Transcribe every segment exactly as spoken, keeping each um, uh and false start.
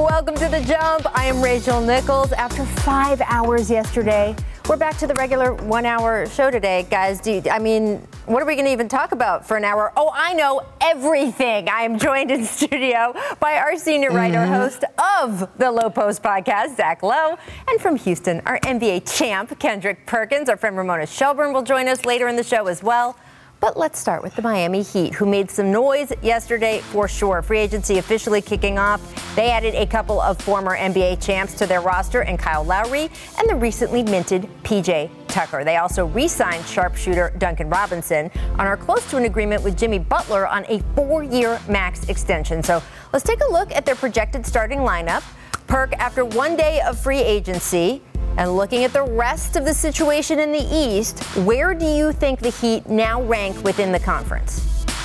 Welcome to The Jump. I am Rachel Nichols. After five hours yesterday, we're back to the regular one-hour show today. Guys, do you, I mean, what are we going to even talk about for an hour? Oh, I know everything. I am joined in studio by our senior writer, mm-hmm. host of the Low Post podcast, Zach Lowe. And from Houston, our N B A champ, Kendrick Perkins. Our friend Ramona Shelburne will join us later in the show as well. But let's start with the Miami Heat, who made some noise yesterday for sure. Free agency officially kicking off. They added a couple of former N B A champs to their roster, and Kyle Lowry and the recently minted P J Tucker. They also re-signed sharpshooter Duncan Robinson and are close to an agreement with Jimmy Butler on a four-year max extension. So let's take a look at their projected starting lineup. Perk, after one day of free agency, and looking at the rest of the situation in the East, where do you think the Heat now rank within the conference?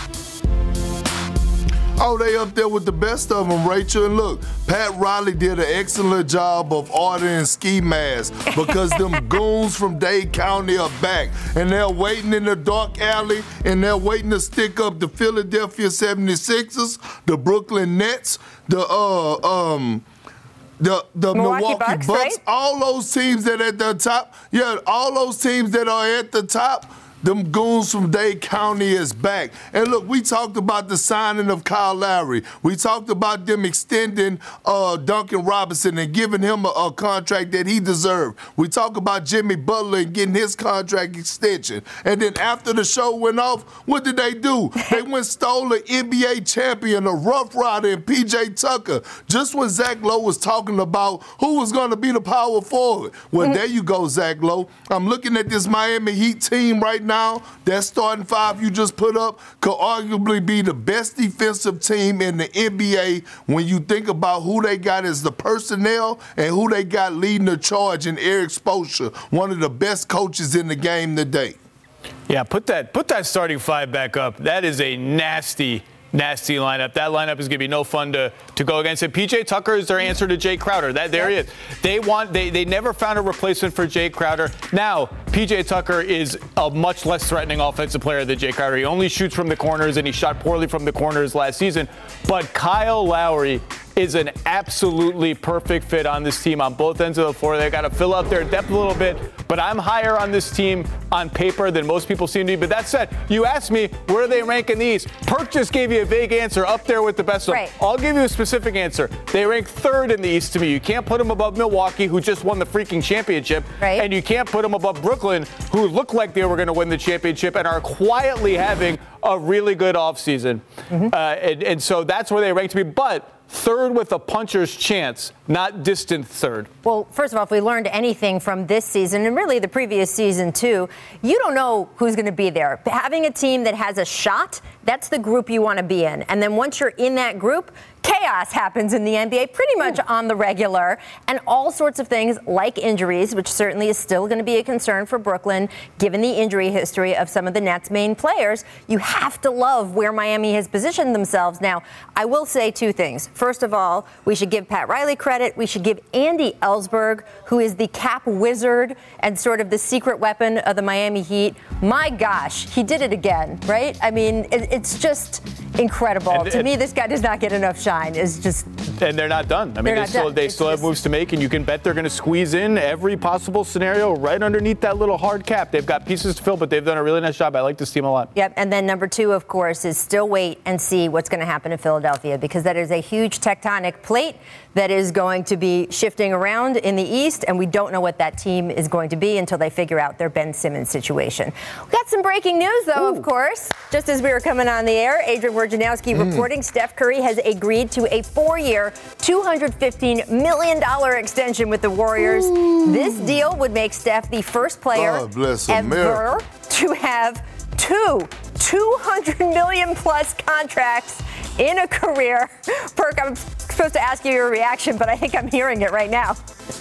Oh, they up there with the best of them, Rachel. And look, Pat Riley did an excellent job of ordering ski masks because them goons from Dade County are back. And they're waiting in the dark alley, and they're waiting to stick up the Philadelphia seventy-sixers, the Brooklyn Nets, the, uh, um... The the Milwaukee, Milwaukee Bucks, Bucks, right? all those teams that are at the top, yeah, all those teams that are at the top, them goons from Dade County is back. And look, we talked about the signing of Kyle Lowry. We talked about them extending uh, Duncan Robinson and giving him a, a contract that he deserved. We talked about Jimmy Butler and getting his contract extension. And then after the show went off, what did they do? They went and stole an N B A champion, a Rough Rider, and P J Tucker. Just when Zach Lowe was talking about who was going to be the power forward. Well, mm-hmm. there you go, Zach Lowe. I'm looking at this Miami Heat team right now. Now, that starting five you just put up could arguably be the best defensive team in the N B A when you think about who they got as the personnel and who they got leading the charge in Eric Spoelstra, one of the best coaches in the game today. Yeah, put that put that starting five back up. That is a nasty Nasty lineup. That lineup is going to be no fun to, to go against. And P J Tucker is their answer to Jay Crowder. That there he is. They want they they never found a replacement for Jay Crowder. Now P J Tucker is a much less threatening offensive player than Jay Crowder. He only shoots from the corners, and he shot poorly from the corners last season. But Kyle Lowry is an absolutely perfect fit on this team on both ends of the floor. They got to fill out their depth a little bit, but I'm higher on this team on paper than most people seem to be. But that said, you asked me where they rank in the East. Perk just gave you a vague answer, up there with the best of them. Right. I'll give you a specific answer. They rank third in the East to me. You can't put them above Milwaukee, who just won the freaking championship, right. and you can't put them above Brooklyn, who looked like they were going to win the championship and are quietly having a really good offseason. Mm-hmm. Uh, and, and so that's where they rank to me. But third with a puncher's chance, not distant third. Well, first of all, if we learned anything from this season, and really the previous season too, you don't know who's going to be there. Having a team that has a shot, that's the group you want to be in. And then once you're in that group, chaos happens in the N B A pretty much on the regular, and all sorts of things like injuries, which certainly is still going to be a concern for Brooklyn, given the injury history of some of the Nets' main players. You have to love where Miami has positioned themselves. Now, I will say two things. First of all, we should give Pat Riley credit. We should give Andy Ellsberg, who is the cap wizard and sort of the secret weapon of the Miami Heat. My gosh, he did it again, right? I mean, it, it's just incredible. And, to and, me, this guy does not get enough shine. Is just and they're not done. I mean, they still done. they it's still just, have moves to make, and you can bet they're going to squeeze in every possible scenario right underneath that little hard cap. They've got pieces to fill, but they've done a really nice job. I like this team a lot. Yep. And then number two, of course, is still wait and see what's going to happen in Philadelphia, because that is a huge tectonic plate that is going to be shifting around in the East, and we don't know what that team is going to be until they figure out their Ben Simmons situation. We got some breaking news, though, Ooh. of course. Just as we were coming on the air, Adrian Wojnarowski mm. reporting Steph Curry has agreed to a four-year, two hundred fifteen million dollars extension with the Warriors. Ooh. This deal would make Steph the first player ever to have two two hundred million dollars plus contracts in a career. Perk, I'm supposed to ask you your reaction, but I think I'm hearing it right now.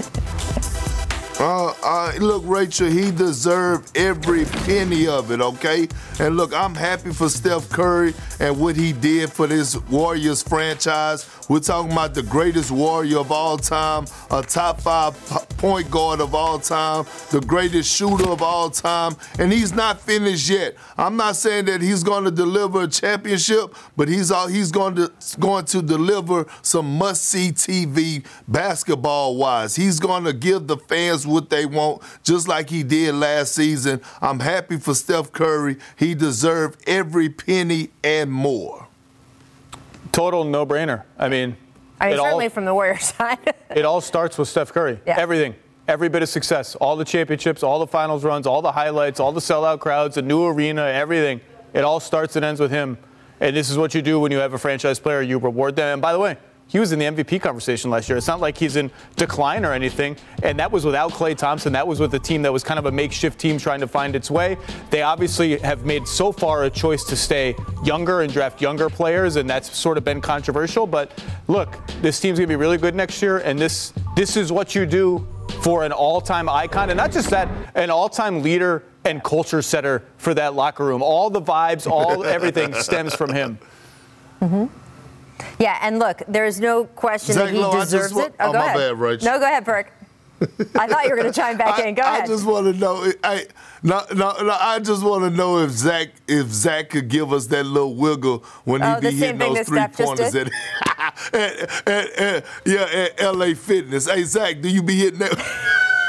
Uh, uh, look, Rachel, he deserved every penny of it, okay? And look, I'm happy for Steph Curry and what he did for this Warriors franchise. We're talking about the greatest warrior of all time, a top five point guard of all time, the greatest shooter of all time, and he's not finished yet. I'm not saying that he's going to deliver a championship, but he's all, he's going to going to deliver some must-see T V basketball-wise. He's going to give the fans what they want, just like he did last season. I'm happy for Steph Curry. He deserved every penny and more. Total no-brainer. I mean, I mean, certainly all, from the Warriors side. It all starts with Steph Curry. Yeah. Everything. Every bit of success. All the championships, all the finals runs, all the highlights, all the sellout crowds, the new arena, everything. It all starts and ends with him. And this is what you do when you have a franchise player. You reward them. And by the way, he was in the M V P conversation last year. It's not like he's in decline or anything. And that was without Klay Thompson. That was with a team that was kind of a makeshift team trying to find its way. They obviously have made so far a choice to stay younger and draft younger players, and that's sort of been controversial. But look, this team's going to be really good next year, and this this is what you do for an all-time icon. And not just that, an all-time leader and culture setter for that locker room. All the vibes, all everything stems from him. Mm-hmm. Yeah, and look, there's no question Zach that he Lowe, deserves wa- it. Oh, oh go my ahead. bad, Rachel. No, go ahead, Perk. I thought you were going to chime back I, in. Go I ahead. just want to know. I, no, no, no, I just want to know if Zach, if Zach could give us that little wiggle when Oh, he the be same hitting thing those that Steph three just pointers at, at, at, at, yeah, at L A Fitness. Hey, Zach, do you be hitting that?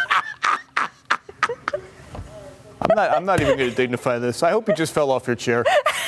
I'm not, I'm not even going to dignify this. I hope you just fell off your chair.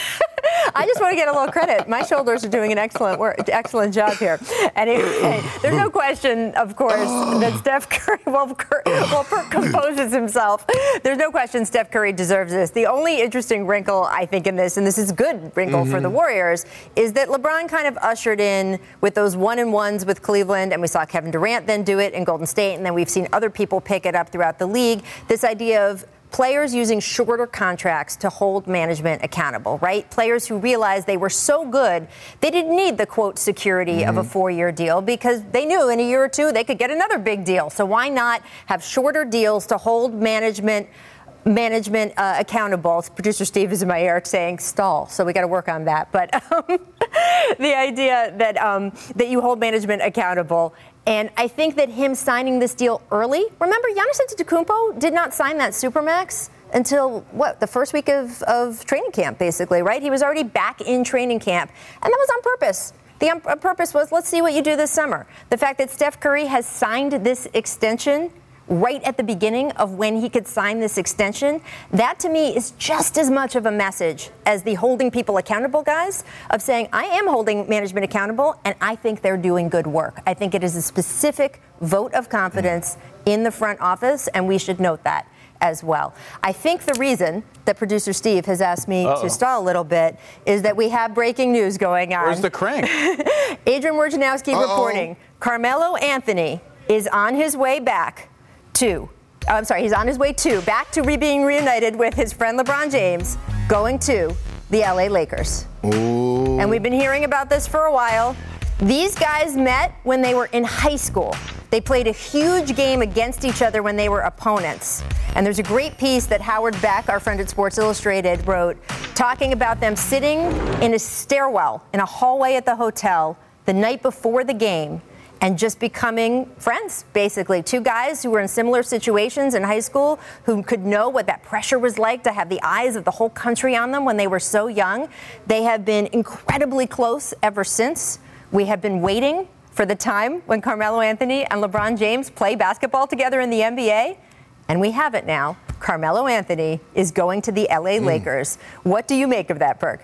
I just want to get a little credit. My shoulders are doing an excellent work, excellent job here. Anyway, there's no question, of course, that Steph Curry, well, Cur- well, Perk composes himself. There's no question Steph Curry deserves this. The only interesting wrinkle, I think, in this, and this is a good wrinkle mm-hmm. for the Warriors, is that LeBron kind of ushered in with those one-and-ones with Cleveland, and we saw Kevin Durant then do it in Golden State, and then we've seen other people pick it up throughout the league, this idea of players using shorter contracts to hold management accountable, right? Players who realized they were so good, they didn't need the, quote, security mm-hmm. of a four-year deal because they knew in a year or two they could get another big deal. So why not have shorter deals to hold management management uh, accountable? Producer Steve is in my ear saying stall, so we got to work on that. But um, the idea that um, that you hold management accountable. And I think that him signing this deal early, remember, Giannis Antetokounmpo did not sign that Supermax until, what, the first week of, of training camp, basically, right? He was already back in training camp, and that was on purpose. The um, purpose was, let's see what you do this summer. The fact that Steph Curry has signed this extension right at the beginning of when he could sign this extension, that to me is just as much of a message as the holding people accountable guys of saying, I am holding management accountable and I think they're doing good work. I think it is a specific vote of confidence in the front office, and we should note that as well. I think the reason that producer Steve has asked me Uh-oh. to stall a little bit is that we have breaking news going on. Where's the crank? Adrian Wojnarowski Uh-oh. reporting Carmelo Anthony is on his way back to, I'm sorry, he's on his way to, back to re- being reunited with his friend LeBron James, going to the L A Lakers. Ooh. And we've been hearing about this for a while. These guys met when they were in high school. They played a huge game against each other when they were opponents. And there's a great piece that Howard Beck, our friend at Sports Illustrated, wrote talking about them sitting in a stairwell in a hallway at the hotel the night before the game and just becoming friends, basically. Two guys who were in similar situations in high school who could know what that pressure was like to have the eyes of the whole country on them when they were so young. They have been incredibly close ever since. We have been waiting for the time when Carmelo Anthony and LeBron James play basketball together in the N B A, and we have it now. Carmelo Anthony is going to the L A mm. Lakers. What do you make of that, Perk?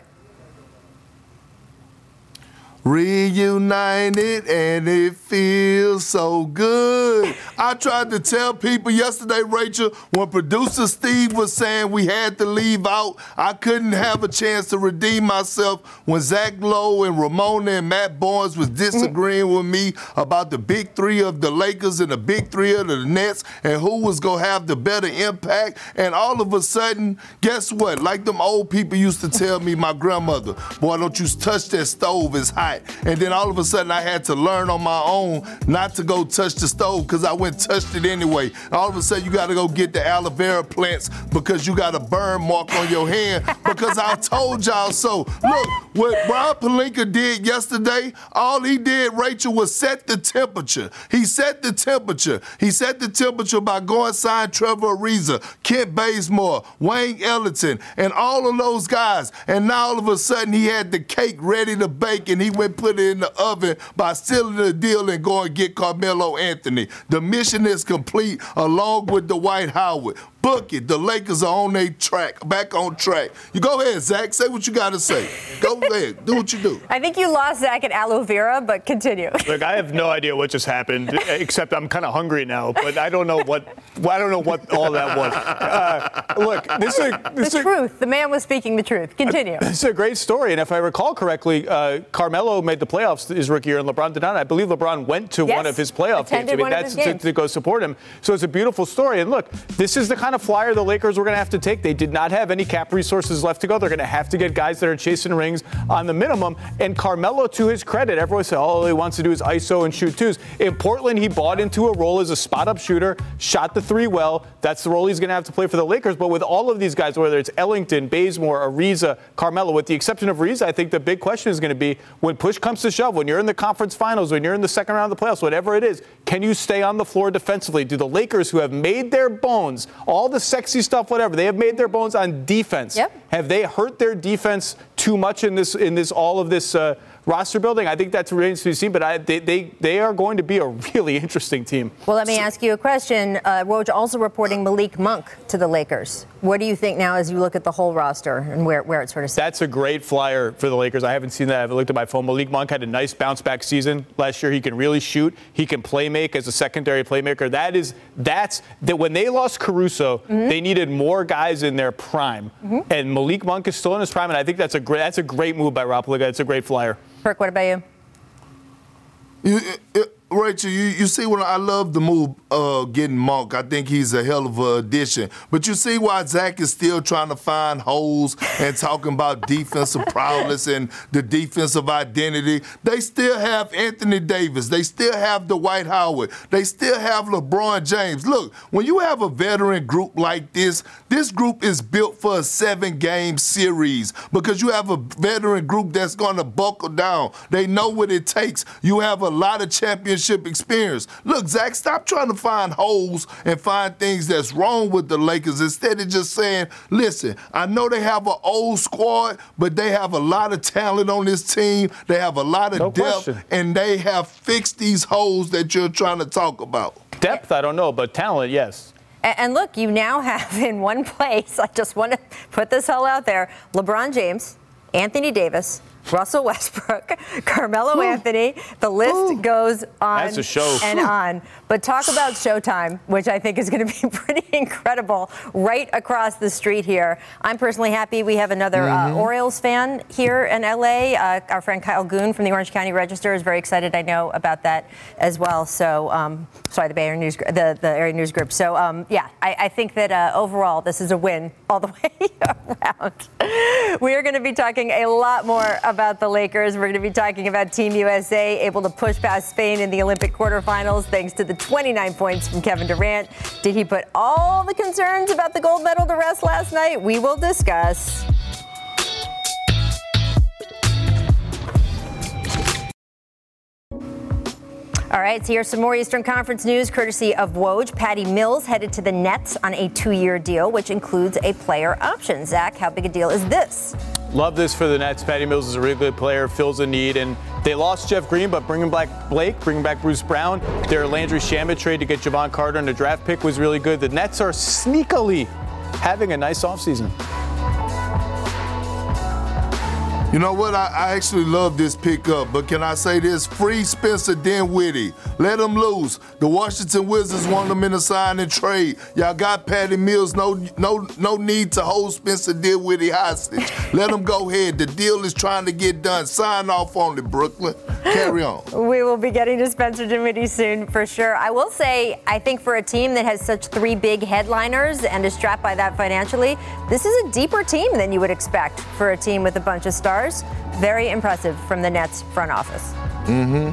Reunited and it feels so good. I tried to tell people yesterday, Rachel, when producer Steve was saying we had to leave out, I couldn't have a chance to redeem myself when Zach Lowe and Ramona and Matt Barnes was disagreeing with me about the big three of the Lakers and the big three of the Nets and who was going to have the better impact. And all of a sudden, guess what? Like them old people used to tell me, my grandmother, boy, don't you touch that stove, it's hot. hot. And then all of a sudden I had to learn on my own not to go touch the stove because I went and touched it anyway. All of a sudden you got to go get the aloe vera plants because you got a burn mark on your hand because I told y'all so. Look, what Rob Pelinka did yesterday, all he did, Rachel, was set the temperature. He set the temperature. He set the temperature by going sign Trevor Ariza, Kent Bazemore, Wayne Ellington, and all of those guys. And now all of a sudden he had the cake ready to bake and he went put it in the oven by sealing the deal and going to get Carmelo Anthony. The mission is complete along with Dwight Howard. Book it. The Lakers are on their track, back on track. You go ahead, Zach. Say what you got to say. Go ahead. Do what you do. I think you lost Zach at aloe vera, but continue. Look, I have no idea what just happened, except I'm kind of hungry now. But I don't know what I don't know what all that was. Uh, look, this is a, this the is truth. A, the man was speaking the truth. Continue. It's a great story, and if I recall correctly, uh, Carmelo made the playoffs his rookie year, and LeBron did not. I believe LeBron went to yes, one of his playoff games. I mean, one that's of his to, games. to go support him. So it's a beautiful story. And look, this is the kind of flyer the Lakers were going to have to take. They did not have any cap resources left to go. They're going to have to get guys that are chasing rings on the minimum. And Carmelo, to his credit, everyone said, oh, all he wants to do is I S O and shoot twos. In Portland, he bought into a role as a spot-up shooter, shot the three well. That's the role he's going to have to play for the Lakers. But with all of these guys, whether it's Ellington, Bazemore, Ariza, Carmelo, with the exception of Ariza, I think the big question is going to be when push comes to shove, when you're in the conference finals, when you're in the second round of the playoffs, whatever it is, can you stay on the floor defensively? Do the Lakers, who have made their bones, all the sexy stuff, whatever, they have made their bones on defense. Yep. Have they hurt their defense too much in this, in this, all of this uh, roster building? I think that remains to be seen, but I, they, they, they are going to be a really interesting team. Well, let me ask you a question. Uh, Woj also reporting Malik Monk to the Lakers. What do you think now as you look at the whole roster and where, where it sort of sits? That's a great flyer for the Lakers. I haven't seen that. I haven't looked at my phone. Malik Monk had a nice bounce-back season last year. He can really shoot. He can play make as a secondary playmaker. That is, that's, that when they lost Caruso, mm-hmm. they needed more guys in their prime. Mm-hmm. And Malik Monk is still in his prime, and I think that's a great, that's a great move by Rob Pelinka. It's a great flyer. Perk, what about you? You, it, Rachel, you, you see when I love the move uh, getting Monk. I think he's a hell of an addition. But you see why Zach is still trying to find holes and talking about defensive prowess and the defensive identity. They still have Anthony Davis. They still have Dwight Howard. They still have LeBron James. Look, when you have a veteran group like this, this group is built for a seven-game series because you have a veteran group that's going to buckle down. They know what it takes. You have a lot of championship experience. Look, Zach, stop trying to find holes and find things that's wrong with the Lakers instead of just saying, listen, I know they have an old squad, but they have a lot of talent on this team. They have a lot of no depth, question. And they have fixed these holes that you're trying to talk about. Depth, I don't know, but talent, yes. And look, you now have in one place, I just want to put this all out there, LeBron James, Anthony Davis, Russell Westbrook, Carmelo Ooh. Anthony. The list Ooh. goes on That's a show. and on. But talk about Showtime, which I think is going to be pretty incredible right across the street here. I'm personally happy we have another mm-hmm. uh, Orioles fan here in L A. Uh, our friend Kyle Goon from the Orange County Register is very excited, I know, about that as well. So, um, sorry, the Bay Area News, the, the Area News Group. So, um, yeah, I, I think that uh, overall this is a win all the way around. We are going to be talking a lot more about the Lakers. We're going to be talking about Team U S A able to push past Spain in the Olympic quarterfinals thanks to the twenty-nine points from Kevin Durant. Did he put all the concerns about the gold medal to rest last night? We will discuss. All right, so here's some more Eastern Conference news courtesy of Woj. Patty Mills headed to the Nets on a two-year deal, which includes a player option. Zach, how big a deal is this? Love this for the Nets. Patty Mills is a really good player, fills a need, and they lost Jeff Green, but bringing back Blake, bringing back Bruce Brown, their Landry Shamet trade to get Javon Carter and the draft pick was really good. The Nets are sneakily having a nice offseason. You know what? I, I actually love this pickup, but can I say this? Free Spencer Dinwiddie. Let him loose. The Washington Wizards want him in a sign and trade. Y'all got Patty Mills. No, no, no need to hold Spencer Dinwiddie hostage. Let him go ahead. The deal is trying to get done. Sign off on it, Brooklyn. Carry on. We will be getting to Spencer Dinwiddie soon for sure. I will say, I think for a team that has such three big headliners and is strapped by that financially, this is a deeper team than you would expect for a team with a bunch of stars. stars. Very impressive from the Nets front office. Mm-hmm.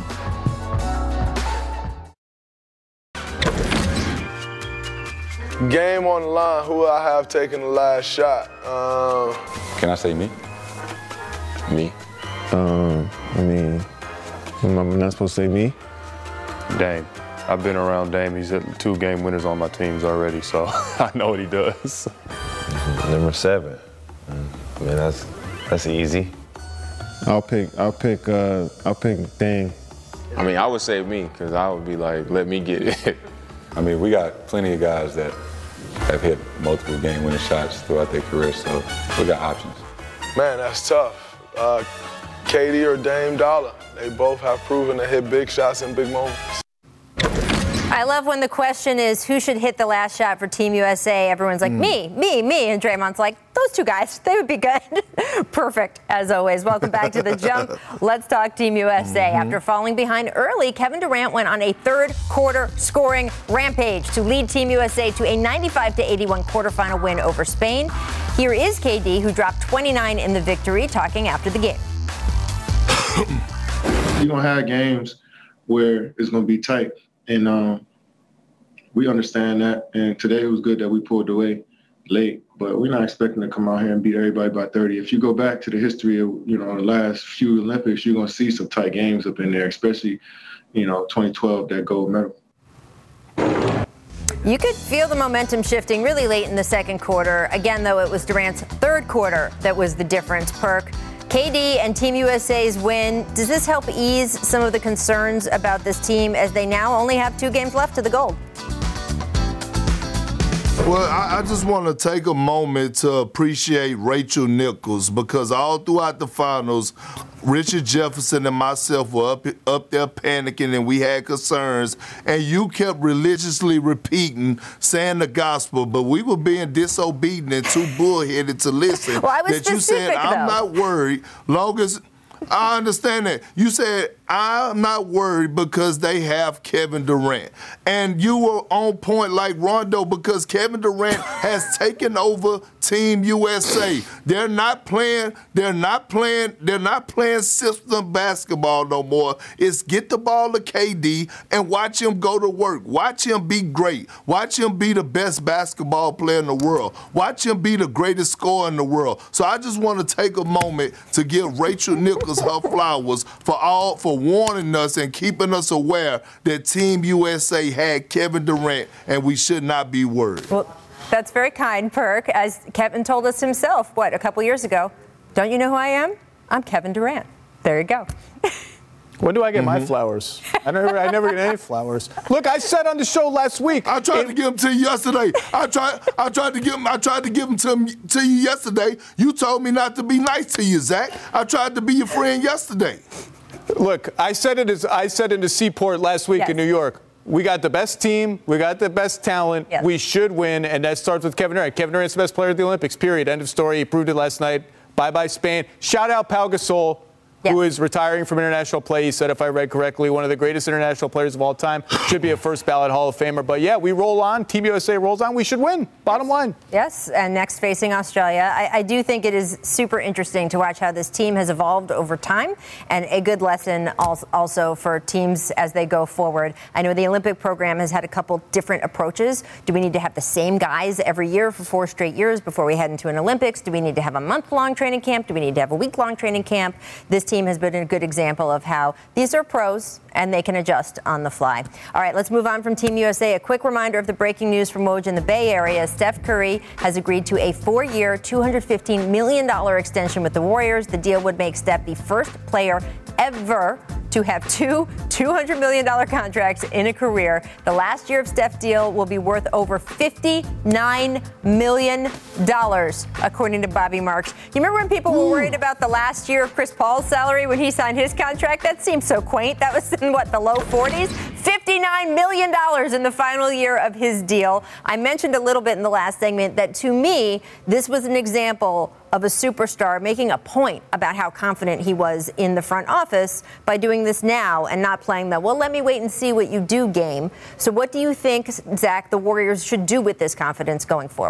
Game on the line, who I have taken the last shot? Um, Can I say me? Me. Um, I mean, I'm not supposed to say me. Dame. I've been around Dame. He's hit two game winners on my teams already, so I know what he does. Number seven. I mean, that's that's easy. I'll pick. I'll pick. Uh, I'll pick Dame. I mean, I would say me, because I would be like, let me get it. I mean, we got plenty of guys that have hit multiple game-winning shots throughout their career, so we got options. Man, that's tough. Uh, K D or Dame Dollar, they both have proven to hit big shots in big moments. I love when the question is who should hit the last shot for Team U S A. Everyone's like, mm. me, me, me. And Draymond's like, those two guys, they would be good. Perfect, as always. Welcome back to The Jump. Let's talk Team U S A. Mm-hmm. After falling behind early, Kevin Durant went on a third quarter scoring rampage to lead Team U S A to a ninety-five to eighty-one quarterfinal win over Spain. Here is K D, who dropped twenty-nine in the victory, talking after the game. You're going to have games where it's going to be tight. And um, we understand that. And today it was good that we pulled away late, but we're not expecting to come out here and beat everybody by thirty. If you go back to the history of, you know, the last few Olympics, you're going to see some tight games up in there, especially, you know, twenty twelve, that gold medal. You could feel the momentum shifting really late in the second quarter. Again, though, it was Durant's third quarter that was the difference. Perk, K D and Team U S A's win, does this help ease some of the concerns about this team as they now only have two games left to the gold? Well, I, I just want to take a moment to appreciate Rachel Nichols, because all throughout the finals, Richard Jefferson and myself were up, up there panicking and we had concerns, and you kept religiously repeating, saying the gospel, but we were being disobedient and too bullheaded to listen. Well, I was that you said, I'm though. not worried, long as I understand that. You said, I'm not worried because they have Kevin Durant. And you were on point like Rondo, because Kevin Durant has taken over Team U S A. They're not playing, they're not playing, they're not playing system basketball no more. It's get the ball to K D and watch him go to work. Watch him be great. Watch him be the best basketball player in the world. Watch him be the greatest scorer in the world. So I just want to take a moment to give Rachel Nichols her flowers for all for warning us and keeping us aware that Team U S A had Kevin Durant, and we should not be worried. Well, that's very kind, Perk. As Kevin told us himself, what, a couple years ago, don't you know who I am? I'm Kevin Durant. There you go. When do I get mm-hmm. my flowers? I never, I never get any flowers. Look, I said on the show last week. I tried it, to give them to you yesterday. I tried, I tried to give them. I tried to give them to, to you yesterday. You told me not to be nice to you, Zach. I tried to be your friend yesterday. Look, I said it as I said in the Seaport last week yes. in New York. We got the best team. We got the best talent. Yes. We should win, and that starts with Kevin Durant. Kevin Durant's the best player at the Olympics, period. End of story. He proved it last night. Bye-bye, Spain. Shout out Pau Gasol, yes. who is retiring from international play. He said, if I read correctly, one of the greatest international players of all time. Should be a first-ballot Hall of Famer. But, yeah, we roll on. Team U S A rolls on. We should win. Bottom line. Yes, and next facing Australia. I, I do think it is super interesting to watch how this team has evolved over time, and a good lesson also for teams as they go forward. I know the Olympic program has had a couple different approaches. Do we need to have the same guys every year for four straight years before we head into an Olympics? Do we need to have a month-long training camp? Do we need to have a week-long training camp? This team has been a good example of how these are pros and they can adjust on the fly. All right, let's move on from Team U S A. A quick reminder of the breaking news from Woj in the Bay Area. Steph Curry has agreed to a four-year, two hundred fifteen million dollars extension with the Warriors. The deal would make Steph the first player ever to have two two hundred million dollars contracts in a career. The last year of Steph's deal will be worth over fifty-nine million dollars, according to Bobby Marks. You remember when people were worried about the last year of Chris Paul's salary when he signed his contract? That seems so quaint. That was in, what, the low forties? fifty-nine million dollars in the final year of his deal. I mentioned a little bit in the last segment that, to me, this was an example of a superstar making a point about how confident he was in the front office by doing this now and not playing the, well, let me wait and see what you do game. So what do you think, Zach, the Warriors should do with this confidence going forward?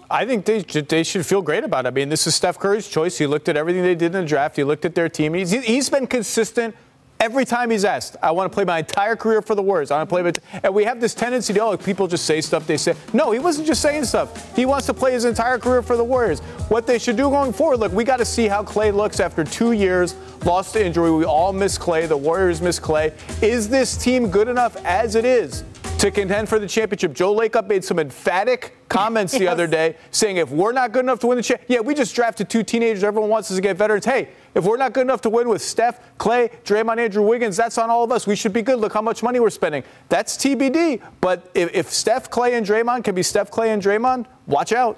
I think they should, they should feel great about it. I mean, this is Steph Curry's choice. He looked at everything they did in the draft. He looked at their team. He's, he's been consistent every time he's asked. I want to play my entire career for the Warriors. I want to play, my t-. And we have this tendency to, oh, people just say stuff they say. No, he wasn't just saying stuff. He wants to play his entire career for the Warriors. What they should do going forward, look, we got to see how Klay looks after two years, lost to injury. We all miss Klay. The Warriors miss Klay. Is this team good enough as it is to contend for the championship? Joe Lacob made some emphatic comments the yes. other day saying if we're not good enough to win the championship, yeah, we just drafted two teenagers. Everyone wants us to get veterans. Hey, if we're not good enough to win with Steph, Klay, Draymond, Andrew Wiggins, that's on all of us. We should be good. Look how much money we're spending. That's T B D. But if, if Steph, Klay, and Draymond can be Steph, Klay, and Draymond, watch out.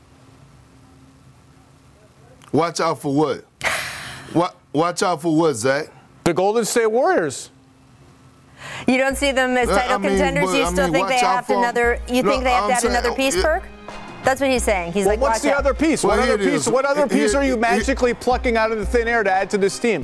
Watch out for what? what? Watch out for what, Zach? The Golden State Warriors. You don't see them as title I mean, contenders. But, you still I mean, think they have to another? You no, think they have I'm to add saying, another piece, Perk? That's what he's saying. He's well, like, what's watch the out. other piece? What well, other piece? What other piece are you magically plucking out of the thin air to add to this team?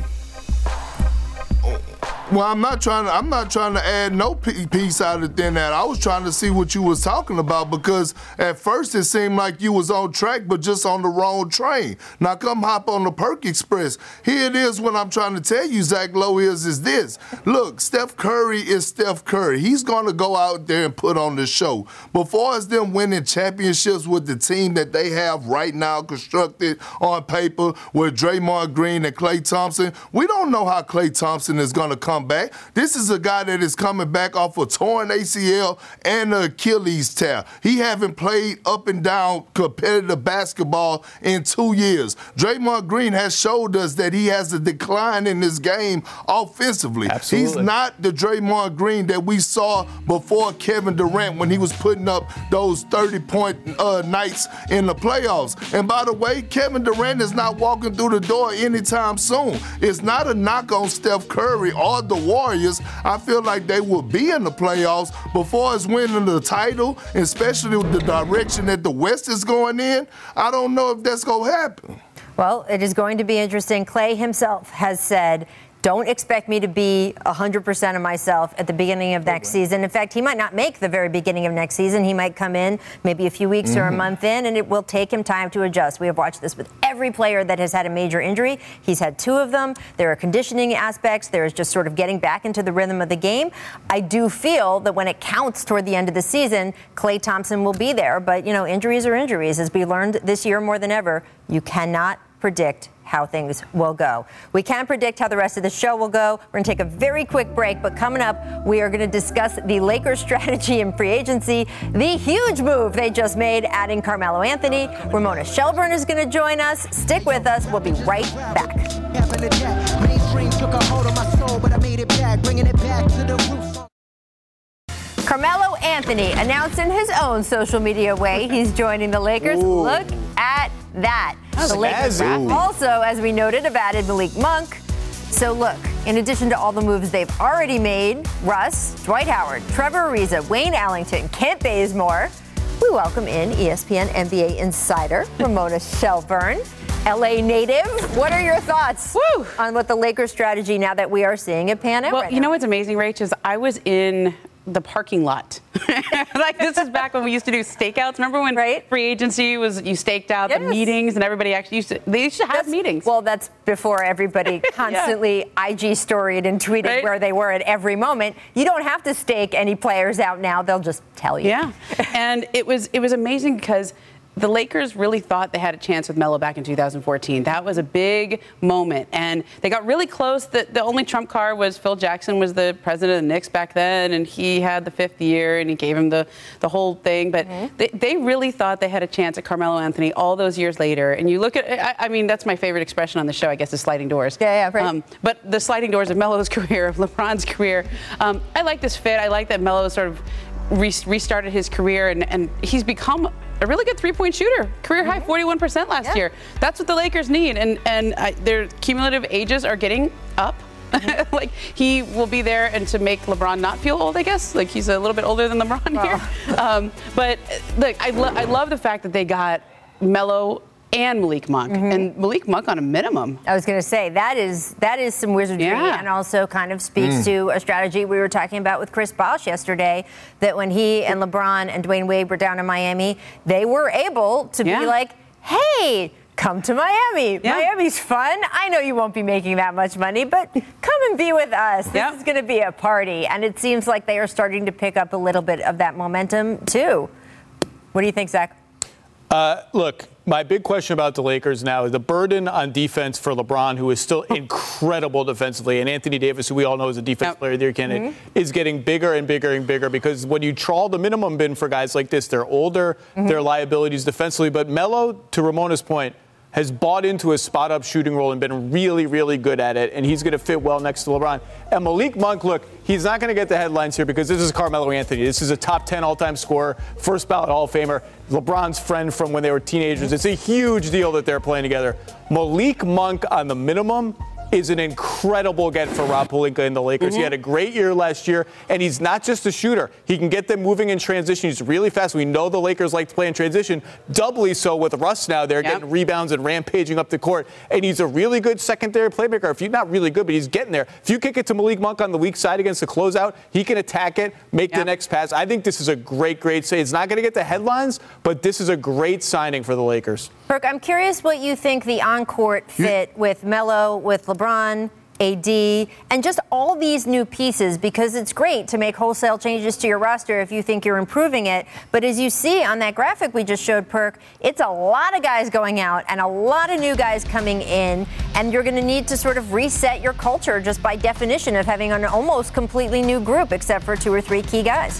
Well, I'm not trying to. I'm not trying to add no piece out of thin air. I was trying to see what you was talking about because at first it seemed like you was on track, but just on the wrong train. Now come hop on the Perk Express. Here it is. What I'm trying to tell you, Zach Lowe, is is this. Look, Steph Curry is Steph Curry. He's going to go out there and put on the show. Before as them winning championships with the team that they have right now constructed on paper with Draymond Green and Klay Thompson, we don't know how Klay Thompson is going to come back. This is a guy that is coming back off a torn A C L and an Achilles tear. He haven't played up and down competitive basketball in two years. Draymond Green has showed us that he has a decline in his game offensively. Absolutely. He's not the Draymond Green that we saw before Kevin Durant when he was putting up those thirty-point uh, nights in the playoffs. And by the way, Kevin Durant is not walking through the door anytime soon. It's not a knock on Steph Curry or the Warriors. I feel like they will be in the playoffs before it's winning the title, especially with the direction that the West is going in. I don't know if that's going to happen. Well, it is going to be interesting. Klay himself has said, don't expect me to be one hundred percent of myself at the beginning of next okay. season. In fact, he might not make the very beginning of next season. He might come in maybe a few weeks mm-hmm. or a month in, and it will take him time to adjust. We have watched this with every player that has had a major injury. He's had two of them. There are conditioning aspects. There is just sort of getting back into the rhythm of the game. I do feel that when it counts toward the end of the season, Klay Thompson will be there. But, you know, injuries are injuries. As we learned this year more than ever, you cannot predict how things will go. We can predict how the rest of the show will go. We're going to take a very quick break, but coming up, we are going to discuss the Lakers' strategy in free agency, the huge move they just made, adding Carmelo Anthony. Ramona Shelburne is going to join us. Stick with us. We'll be right back. Carmelo Anthony announced in his own social media way he's joining the Lakers. Ooh. Look at that. That's the Lakers Ooh. also, as we noted, have added Malik Monk. So look, in addition to all the moves they've already made, Russ, Dwight Howard, Trevor Ariza, Wayne Ellington, Kent Bazemore, we welcome in E S P N N B A insider Ramona Shelburne. L A native, what are your thoughts Woo. on what the Lakers strategy now that we are seeing it pan out? Well, right you now? know what's amazing, Rach, is I was in the parking lot. Like, this is back when we used to do stakeouts. Remember when right? free agency was, you staked out yes. the meetings and everybody actually used to, they used to have that's, meetings. Well, that's before everybody constantly yeah. I G storied and tweeted right? where they were at every moment. You don't have to stake any players out now. They'll just tell you. Yeah. And it was, it was amazing because the Lakers really thought they had a chance with Melo back in two thousand fourteen. That was a big moment. And they got really close. The, the only trump card was Phil Jackson was the president of the Knicks back then, and he had the fifth year, and he gave him the, the whole thing. But mm-hmm. they, they really thought they had a chance at Carmelo Anthony all those years later. And you look at, I, I mean, that's my favorite expression on the show, I guess, is sliding doors. Yeah, yeah, right. Um, but the sliding doors of Melo's career, of LeBron's career, um, I like this fit. I like that Melo sort of re- restarted his career, and, and he's become a really good three-point shooter. Career high, forty-one percent last yeah. year. That's what the Lakers need, and and uh, their cumulative ages are getting up. Mm-hmm. Like, he will be there and to make LeBron not feel old, I guess. Like, he's a little bit older than LeBron oh. here. Um, but look, I, lo- I love the fact that they got Melo and Malik Monk. Mm-hmm. And Malik Monk on a minimum. I was going to say, that is that is some wizardry, Yeah. and also kind of speaks Mm. to a strategy we were talking about with Chris Bosh yesterday, that when he and LeBron and Dwayne Wade were down in Miami, they were able to Yeah. be like, hey, come to Miami. Yeah. Miami's fun. I know you won't be making that much money, but come and be with us. This Yep. is going to be a party. And it seems like they are starting to pick up a little bit of that momentum, too. What do you think, Zach? Uh, look, my big question about the Lakers now is the burden on defense for LeBron, who is still incredible defensively, and Anthony Davis, who we all know is a defensive Yep. player of the year candidate, Mm-hmm. is getting bigger and bigger and bigger because when you trawl the minimum bin for guys like this, they're older, Mm-hmm. they're liabilities defensively. But Melo, to Ramona's point, has bought into a spot-up shooting role and been really, really good at it, and he's going to fit well next to LeBron. And Malik Monk, look, he's not going to get the headlines here because this is Carmelo Anthony. This is a top ten all-time scorer, first ballot Hall of Famer, LeBron's friend from when they were teenagers. It's a huge deal that they're playing together. Malik Monk on the minimum is an incredible get for Rob Pelinka and the Lakers. Mm-hmm. He had a great year last year, and he's not just a shooter. He can get them moving in transition. He's really fast. We know the Lakers like to play in transition, doubly so with Russ now. They're Yep. getting rebounds and rampaging up the court, and he's a really good secondary playmaker. If you're not really good, but he's getting there. If you kick it to Malik Monk on the weak side against the closeout, he can attack it, make the Yep. next pass. I think this is a great, great say. It's not going to get the headlines, but this is a great signing for the Lakers. Brooke, I'm curious what you think the on-court fit with Melo, with LeBron, A D, and just all these new pieces, because it's great to make wholesale changes to your roster if you think you're improving it. But as you see on that graphic we just showed, Perk, it's a lot of guys going out and a lot of new guys coming in, and you're going to need to sort of reset your culture just by definition of having an almost completely new group, except for two or three key guys.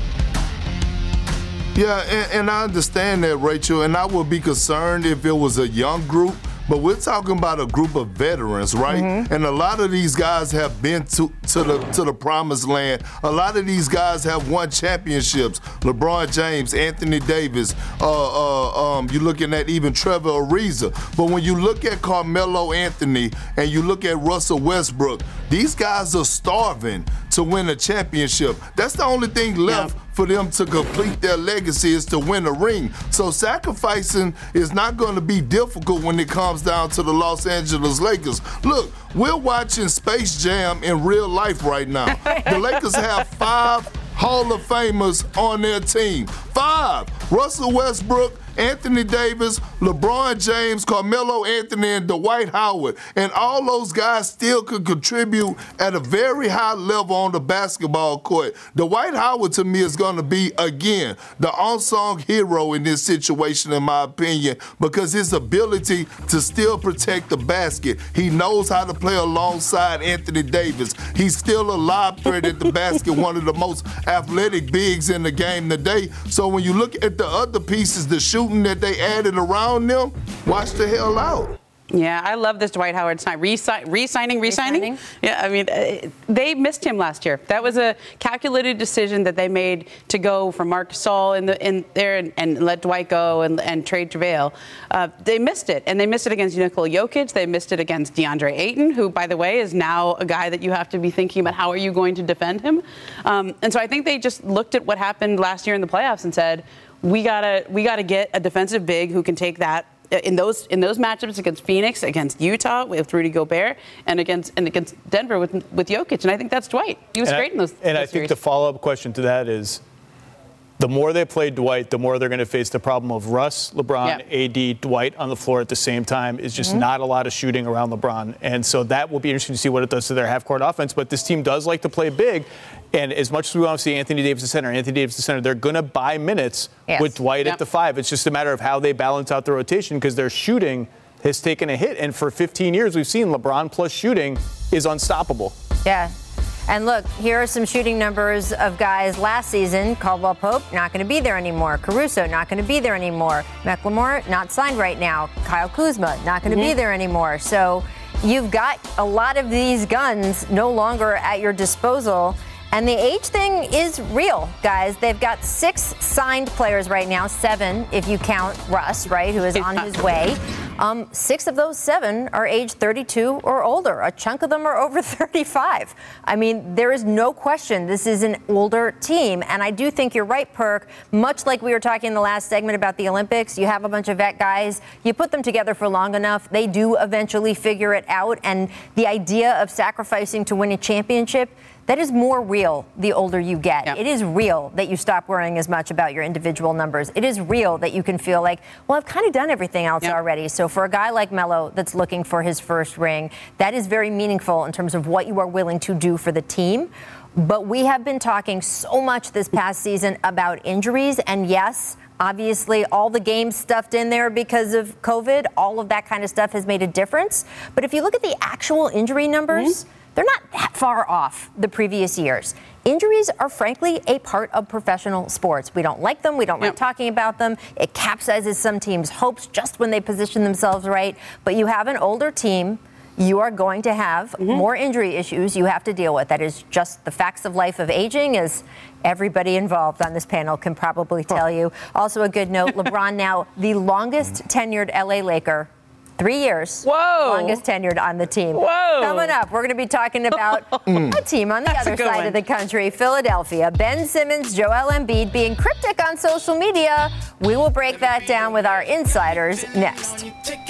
Yeah, and, and I understand that, Rachel, and I would be concerned if it was a young group. But we're talking about a group of veterans, right? Mm-hmm. And a lot of these guys have been to, to the to the promised land. A lot of these guys have won championships. LeBron James, Anthony Davis. Uh, uh, um, you're looking at even Trevor Ariza. But when you look at Carmelo Anthony and you look at Russell Westbrook, these guys are starving to win a championship. That's the only thing left. Yeah. For them to complete their legacy is to win a ring. So sacrificing is not going to be difficult when it comes down to the Los Angeles Lakers. Look, we're watching Space Jam in real life right now. The Lakers have five Hall of Famers on their team. Five. Russell Westbrook, Anthony Davis, LeBron James, Carmelo Anthony, and Dwight Howard. And all those guys still could contribute at a very high level on the basketball court. Dwight Howard, to me, is going to be, again, the unsung hero in this situation, in my opinion, because his ability to still protect the basket. He knows how to play alongside Anthony Davis. He's still a lob threat at the basket, one of the most athletic bigs in the game today. So when you look at the other pieces, the shooting that they added around them, watch the hell out. Yeah, I love this Dwight Howard sign. Re-signing, re-signing, re-signing? Yeah, I mean, uh, they missed him last year. That was a calculated decision that they made to go from Marc Gasol in, the, in there and, and let Dwight go and, and trade JaVale. Uh, they missed it, and they missed it against Nikola Jokic. They missed it against DeAndre Ayton, who, by the way, is now a guy that you have to be thinking about how are you going to defend him. Um, and so I think they just looked at what happened last year in the playoffs and said, we gotta we gotta get a defensive big who can take that in those in those matchups against Phoenix, against Utah with Rudy Gobert, and against and against Denver with with Jokic. And I think that's Dwight. He was and great I, in those. And those I think series. the follow-up question to that is, the more they play Dwight, the more they're going to face the problem of Russ, LeBron, yeah. A D, Dwight on the floor at the same time. Is just mm-hmm. not a lot of shooting around LeBron. And so that will be interesting to see what it does to their half-court offense. But this team does like to play big. And as much as we want to see Anthony Davis the center, Anthony Davis the center, they're going to buy minutes yes. with Dwight yep. at the five. It's just a matter of how they balance out the rotation because their shooting has taken a hit. And for fifteen years, we've seen LeBron plus shooting is unstoppable. Yeah. And look, here are some shooting numbers of guys last season. Caldwell Pope, not going to be there anymore. Caruso, not going to be there anymore. McLemore, not signed right now. Kyle Kuzma, not going to mm-hmm. be there anymore. So you've got a lot of these guns no longer at your disposal. And the age thing is real, guys. They've got six signed players right now, seven if you count Russ, right, who is on his way. Um, six of those seven are age thirty-two or older. A chunk of them are over thirty-five. I mean, there is no question this is an older team. And I do think you're right, Perk. Much like we were talking in the last segment about the Olympics, you have a bunch of vet guys. You put them together for long enough, they do eventually figure it out. And the idea of sacrificing to win a championship, that is more real the older you get. Yep. It is real that you stop worrying as much about your individual numbers. It is real that you can feel like, well, I've kind of done everything else yep. already. So for a guy like Melo that's looking for his first ring, that is very meaningful in terms of what you are willing to do for the team. But we have been talking so much this past season about injuries. And yes, obviously, all the games stuffed in there because of COVID, all of that kind of stuff has made a difference. But if you look at the actual injury numbers, mm-hmm. they're not that far off the previous years. Injuries are frankly a part of professional sports. We don't like them. We don't yep. like talking about them. It capsizes some teams' hopes just when they position themselves right. But you have an older team. You are going to have mm-hmm. more injury issues you have to deal with. That is just the facts of life of aging, as everybody involved on this panel can probably tell you. Also a good note, LeBron now the longest tenured L A Laker. Three years. Whoa. Longest tenured on the team. Whoa. Coming up, we're going to be talking about a team on the That's other side one. of the country, Philadelphia. Ben Simmons, Joel Embiid being cryptic on social media. We will break that down with our insiders next.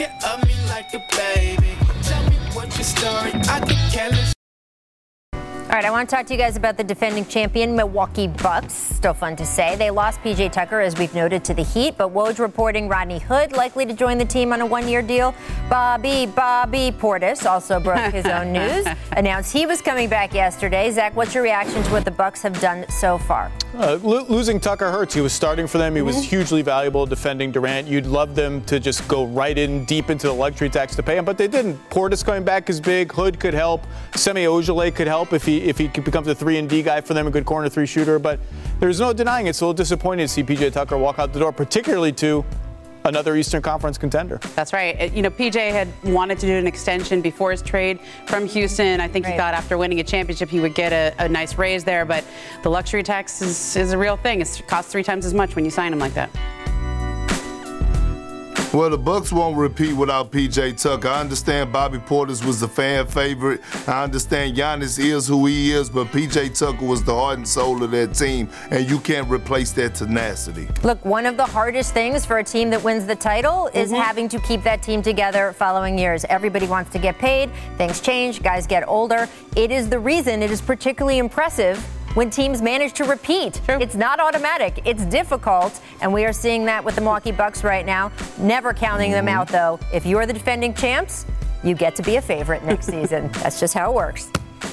All right, I want to talk to you guys about the defending champion Milwaukee Bucks. Still fun to say. They lost P J Tucker, as we've noted, to the Heat, but Woj reporting Rodney Hood likely to join the team on a one-year deal. Bobby, Bobby Portis also broke his own news, announced he was coming back yesterday. Zach, what's your reaction to what the Bucks have done so far? Uh, lo- losing Tucker hurts. He was starting for them. He mm-hmm. was hugely valuable defending Durant. You'd love them to just go right in deep into the luxury tax to pay him, but they didn't. Portis coming back is big. Hood could help. Semi Ojeleye could help if he if he becomes a three and D guy for them, a good corner three shooter. But there's no denying it's a little disappointing to see P J Tucker walk out the door, particularly to another Eastern Conference contender. That's right. You know, P J had wanted to do an extension before his trade from Houston. I think right. he thought after winning a championship he would get a, a nice raise there, but the luxury tax is, is a real thing. It costs three times as much when you sign him like that. Well, the Bucks won't repeat without P J Tucker. I understand Bobby Portis was the fan favorite. I understand Giannis is who he is, but P J Tucker was the heart and soul of that team, and you can't replace that tenacity. Look, one of the hardest things for a team that wins the title is mm-hmm. having to keep that team together following years. Everybody wants to get paid. Things change. Guys get older. It is the reason it is particularly impressive when teams manage to repeat. True. It's not automatic. It's difficult, and we are seeing that with the Milwaukee Bucks right now. Never counting mm-hmm. them out, though. If you are the defending champs, you get to be a favorite next season. That's just how it works.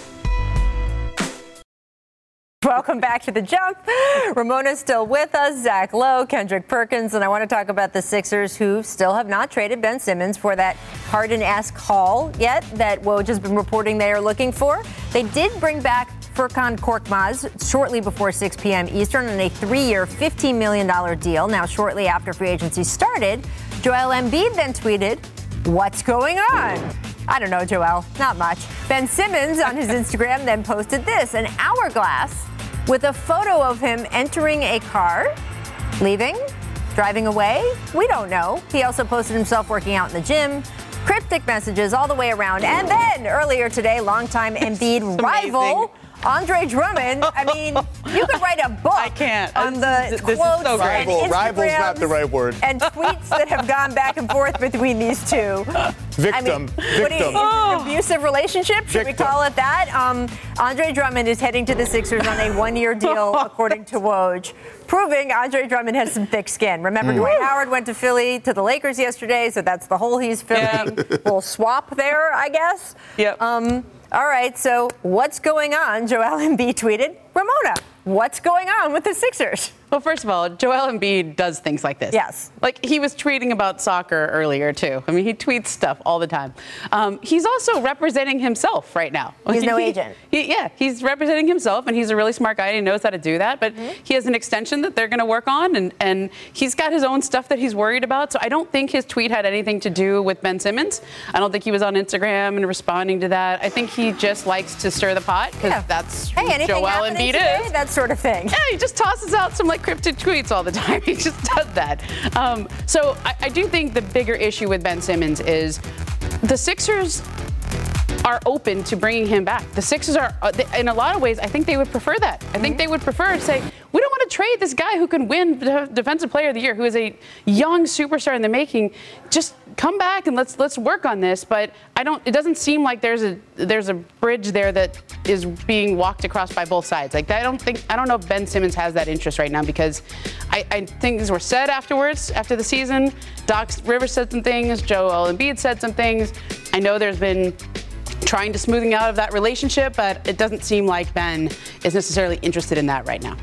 Welcome back to The Jump. Ramona's still with us, Zach Lowe, Kendrick Perkins, and I want to talk about the Sixers, who still have not traded Ben Simmons for that Harden-esque haul yet that Woj has been reporting they are looking for. They did bring back Furkan Korkmaz shortly before six p.m. Eastern on a three-year, fifteen million dollars deal. Now, shortly after free agency started, Joel Embiid then tweeted, "What's going on?" I don't know, Joel. Not much. Ben Simmons on his Instagram then posted this, an hourglass with a photo of him entering a car, leaving, driving away. We don't know. He also posted himself working out in the gym. Cryptic messages all the way around. And then earlier today, longtime Embiid rival Andre Drummond. I mean, you could write a book I can't. on the this quotes is so and Rival. Rival's not the right word. and tweets that have gone back and forth between these two. Victim. I mean, Victim. What do you, oh. Abusive relationship? Should Victim. we call it that? Um, Andre Drummond is heading to the Sixers on a one-year deal, according to Woj, proving Andre Drummond has some thick skin. Remember, mm. Dwight Howard went to Philly, to the Lakers yesterday, so that's the hole he's filling. Yep. Little swap there, I guess. Yep. Um, all right, so what's going on? Joel Embiid tweeted, Ramona, what's going on with the Sixers? Well, first of all, Joel Embiid does things like this. Yes. Like, he was tweeting about soccer earlier, too. I mean, he tweets stuff all the time. Um, he's also representing himself right now. He's no He- agent. He, yeah, he's representing himself, and he's a really smart guy, and he knows how to do that. But Mm-hmm. he has an extension that they're going to work on, and, and he's got his own stuff that he's worried about. So I don't think his tweet had anything to do with Ben Simmons. I don't think he was on Instagram and responding to that. I think he just likes to stir the pot, because Yeah. that's Hey, who anything Joel happening Embiid today? is. That sort of thing. Yeah, he just tosses out some like cryptic tweets all the time. He just does that. Um, so I, I do think the bigger issue with Ben Simmons is the Sixers are open to bringing him back. The Sixers are, uh, they, in a lot of ways, I think they would prefer that. I think they would prefer to say, we don't want to trade this guy who can win the Defensive Player of the Year, who is a young superstar in the making. Just come back and let's let's work on this. But I don't. It doesn't seem like there's a there's a bridge there that is being walked across by both sides. Like I don't think I don't know if Ben Simmons has that interest right now, because I, I think things were said afterwards after the season. Doc Rivers said some things. Joel Embiid said some things. I know there's been trying to smoothing out of that relationship, but it doesn't seem like Ben is necessarily interested in that right now.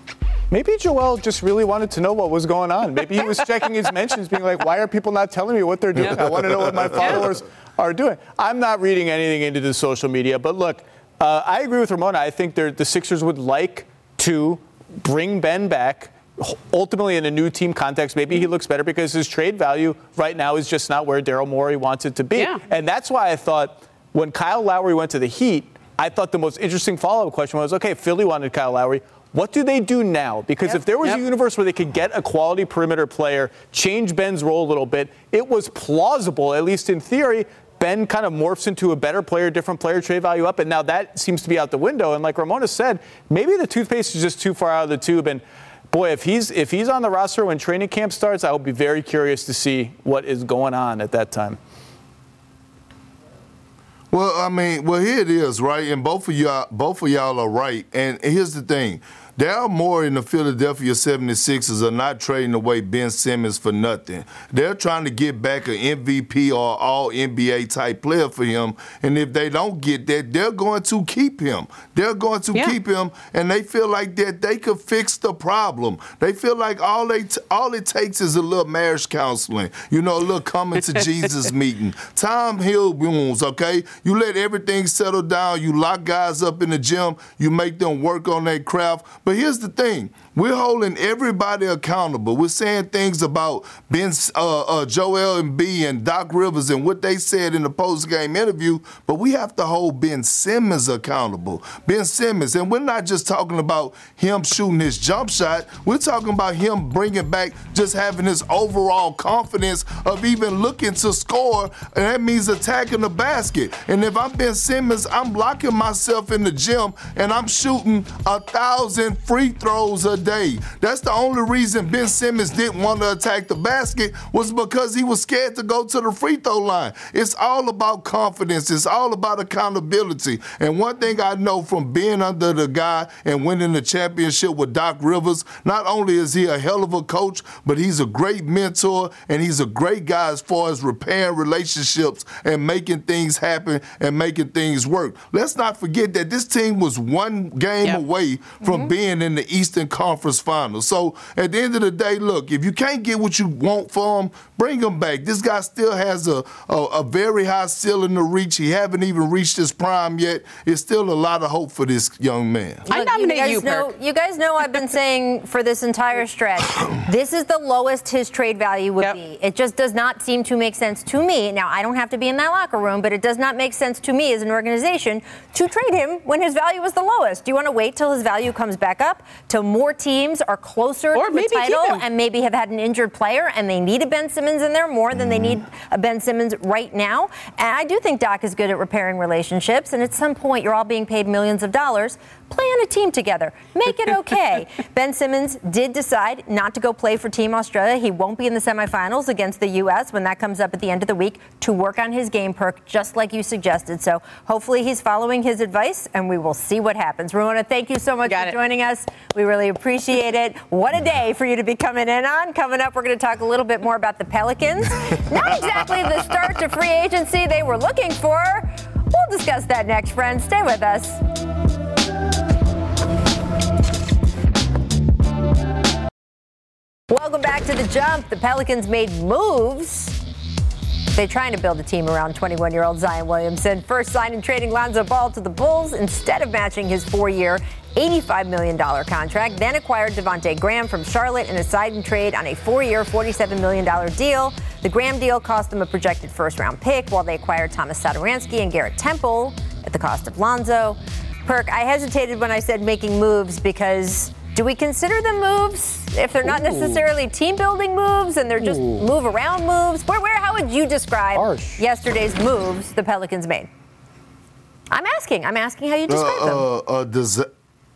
Maybe Joel just really wanted to know what was going on. Maybe he was checking his mentions, being like, why are people not telling me what they're doing? I want to know what my followers are doing. I'm not reading anything into the social media, but look, uh, I agree with Ramona. I think the Sixers would like to bring Ben back, ultimately in a new team context. Maybe he looks better because his trade value right now is just not where Daryl Morey wants it to be. Yeah. And that's why I thought when Kyle Lowry went to the Heat, I thought the most interesting follow-up question was, okay, Philly wanted Kyle Lowry. What do they do now? Because Yep. if there was Yep. a universe where they could get a quality perimeter player, change Ben's role a little bit, it was plausible, at least in theory. Ben kind of morphs into a better player, different player, trade value up, and now that seems to be out the window. And like Ramona said, maybe the toothpaste is just too far out of the tube. And boy, if he's if he's on the roster when training camp starts, I will be very curious to see what is going on at that time. Well, I mean, well, here it is, right? And both of y'all, both of y'all are right. And here's the thing. Daryl Morey and the Philadelphia seventy-sixers are not trading away Ben Simmons for nothing. They're trying to get back an M V P or all N B A type player for him. And if they don't get that, they're going to keep him. They're going to Yeah. keep him, and they feel like that they could fix the problem. They feel like all they t- all it takes is a little marriage counseling, you know, a little coming to Jesus meeting. Time heal wounds, okay? You let everything settle down. You lock guys up in the gym. You make them work on their craft. But here's the thing. We're holding everybody accountable. We're saying things about Ben, uh, uh, Joel Embiid and Doc Rivers and what they said in the post-game interview, but we have to hold Ben Simmons accountable. Ben Simmons, and we're not just talking about him shooting his jump shot. We're talking about him bringing back just having his overall confidence of even looking to score, and that means attacking the basket. And if I'm Ben Simmons, I'm locking myself in the gym, and I'm shooting a thousand free throws a day. That's the only reason Ben Simmons didn't want to attack the basket was because he was scared to go to the free throw line. It's all about confidence. It's all about accountability. And one thing I know from being under the guy and winning the championship with Doc Rivers, not only is he a hell of a coach, but he's a great mentor and he's a great guy as far as repairing relationships and making things happen and making things work. Let's not forget that this team was one game Yep. away from mm-hmm. being in the Eastern Conference Finals. So at the end of the day, look, if you can't get what you want for him, bring him back. This guy still has a, a, a very high ceiling to reach. He haven't even reached his prime yet. It's still a lot of hope for this young man. I Look, nominate you guys you, know, Perk. you guys know I've been saying for this entire stretch, this is the lowest his trade value would Yep. be. It just does not seem to make sense to me. Now, I don't have to be in that locker room, but it does not make sense to me as an organization to trade him when his value is the lowest. Do you want to wait till his value comes back up, till more teams are closer Or to maybe the keep title him. and maybe have had an injured player and they need a Ben Simmons in there more than they need a Ben Simmons right now? And I do think Doc is good at repairing relationships, and at some point you're all being paid millions of dollars. Play on a team together. Make it okay. Ben Simmons did decide not to go play for Team Australia. He won't be in the semifinals against the U S when that comes up at the end of the week to work on his game, Perk, just like you suggested. So hopefully he's following his advice, and we will see what happens. Ramona, thank you so much Got for it. joining us. We really appreciate it. What a day for you to be coming in on. Coming up, we're going to talk a little bit more about the Pelicans. Not exactly the start to free agency they were looking for. We'll discuss that next, friends. Stay with us. Jump. The Pelicans made moves. They're trying to build a team around twenty-one-year-old Zion Williamson. First signing trading Lonzo Ball to the Bulls instead of matching his four-year, eighty-five million dollars contract. Then acquired Devontae Graham from Charlotte in a sign and trade on a four-year, forty-seven million dollars deal. The Graham deal cost them a projected first-round pick, while they acquired Thomas Satoransky and Garrett Temple at the cost of Lonzo. Perk, I hesitated when I said making moves because do we consider them moves if they're not Ooh. necessarily team-building moves and they're just Ooh. move-around moves? Where, where, how would you describe Harsh. yesterday's moves the Pelicans made? I'm asking. I'm asking how you describe uh, them. Uh, uh, disa-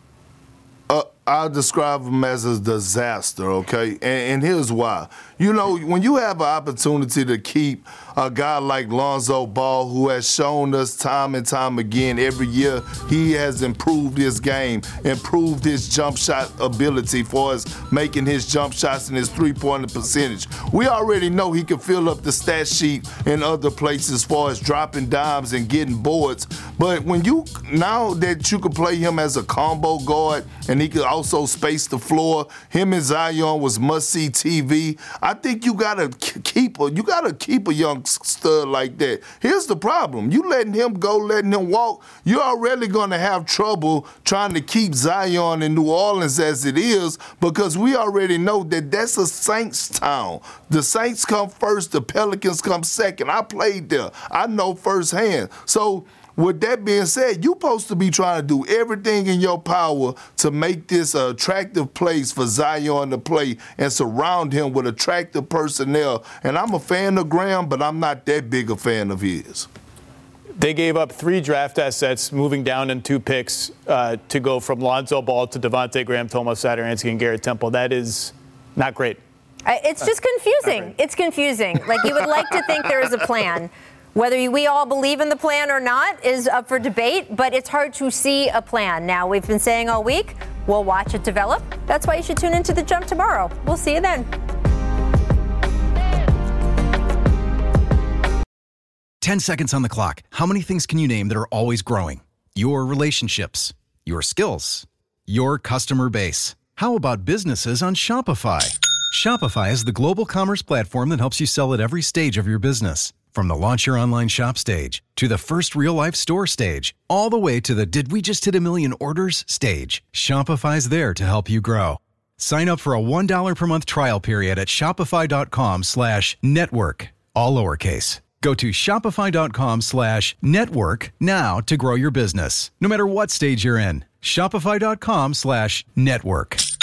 uh, I'll describe them as a disaster, okay? And, and here's why. You know, when you have an opportunity to keep a guy like Lonzo Ball, who has shown us time and time again, every year he has improved his game, improved his jump shot ability for us, making his jump shots and his three-point percentage. We already know he can fill up the stat sheet in other places as far as dropping dimes and getting boards. But when you, now that you can play him as a combo guard and he can also space the floor, him and Zion was must-see T V. I think you gotta keep a you gotta keep a young stud like that. Here's the problem: you letting him go, letting him walk, you're already gonna have trouble trying to keep Zion in New Orleans as it is, because we already know that that's a Saints town. The Saints come first, the Pelicans come second. I played there. I know firsthand. So with that being said, you're supposed to be trying to do everything in your power to make this an attractive place for Zion to play and surround him with attractive personnel. And I'm a fan of Graham, but I'm not that big a fan of his. They gave up three draft assets, moving down in two picks uh, to go from Lonzo Ball to Devontae Graham, Thomas Satoransky, and Garrett Temple. That is not great. It's just confusing. It's confusing. Like, you would like to think there is a plan. Whether we all believe in the plan or not is up for debate, but it's hard to see a plan. Now, we've been saying all week, we'll watch it develop. That's why you should tune into The Jump tomorrow. We'll see you then. Ten seconds on the clock. How many things can you name that are always growing? Your relationships, your skills, your customer base. How about businesses on Shopify? Shopify is the global commerce platform that helps you sell at every stage of your business. From the launch your online shop stage, to the first real-life store stage, all the way to the did we just hit a million orders stage, Shopify's there to help you grow. Sign up for a one dollar per month trial period at shopify.com slash network, all lowercase. Go to shopify.com slash network now to grow your business, no matter what stage you're in. Shopify.com slash network.